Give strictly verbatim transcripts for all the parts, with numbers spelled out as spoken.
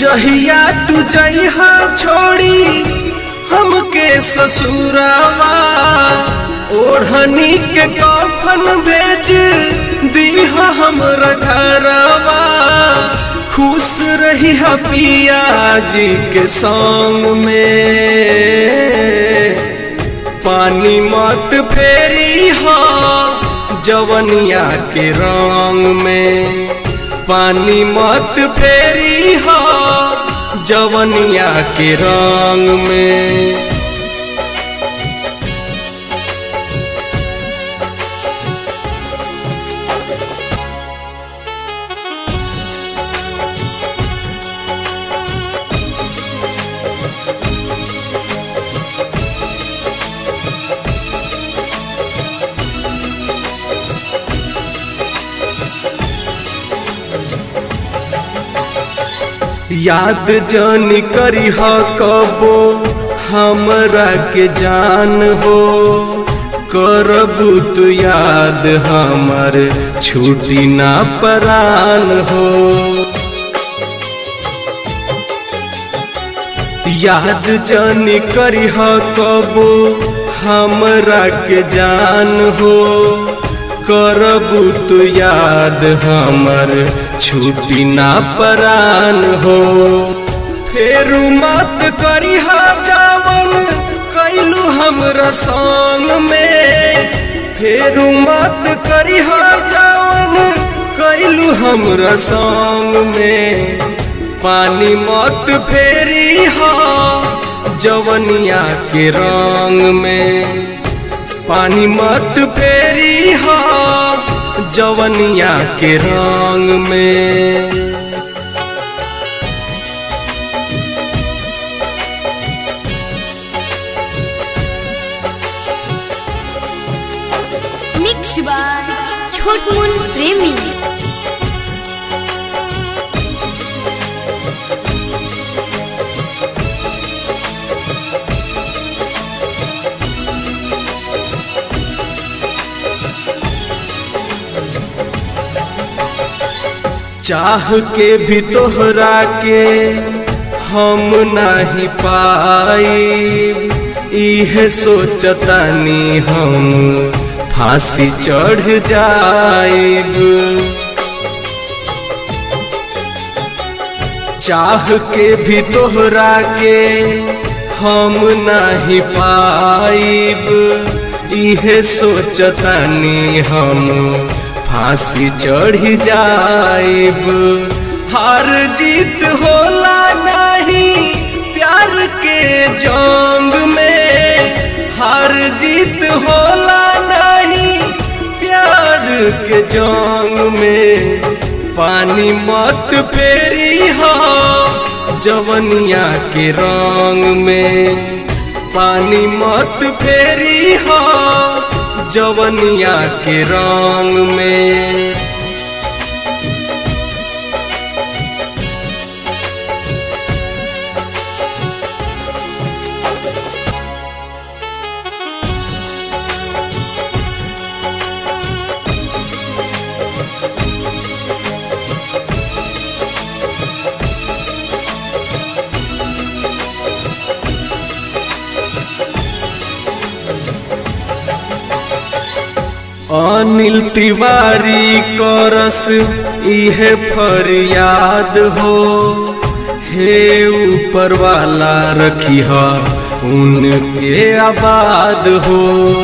जहिया तू जइहा छोड़ी हमके ससुरावा, ओढ़नी के कफन भेज दीहा हमरा घरवा। खुश रही पिया जी के संग में, पानी मत फेरी हो जवनिया के रंग में। पानी मत फेरी हो जवनिया के रंग में। याद जानी करी हा कबो हमरा के जान हो, करबू तू याद हमर छूटी ना परान हो। याद जानी करी हा कबो हमरा के जान हो, करबू तू याद हमर छूटी ना परान हो। फेरू मत करी हा जावन कैलू हमरा संग में। फेरू मत करी हा जावन कैलू हमरा संग में। पानी मत फेरी हा जवनिया के रंग में। पानी मत फेरी हो जवनिया के रंग में। मिक्स बाय छोटमुन प्रेमी। चाह के भी तोहरा के हम नहीं पाई, इहे सोचतानी हम फांसी चढ़ जाएब। चाह के भी तोहरा के हम नहीं पाइब, इहे सोचतानी हम फांसी चढ़ी जाइब। हार जीत होला नहीं प्यार के जंग में। हार जीत होला नहीं प्यार के जंग में। पानी मत फेरी हो जवनिया के रंग में। पानी मत फेरी हो जवनिया के रंग में। अनिल तिवारी करस इहे फरियाद हो, हे ऊपर वाला रखी हा उनके आबाद हो।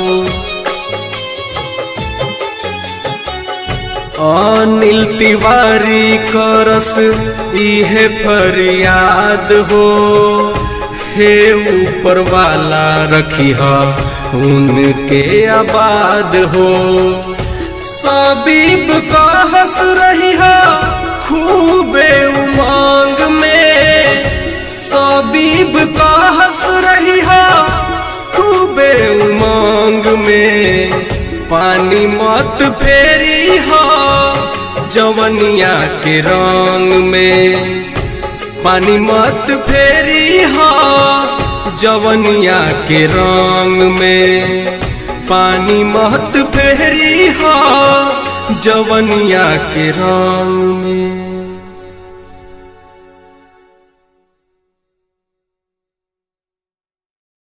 अनिल तिवारी करस इहे फरियाद हो, हे ऊपर वाला रखी हा उनके आबाद हो। सबीब का हंस रही हा खूबे उमंग में। सबीब का हंस रही हा खूबे उमंग में। पानी मत फेरी हो जवनिया के रंग में। पानी मत फेरी हो जवनिया के रंग में। पानी मत फेरी हो जवनिया के रंग में।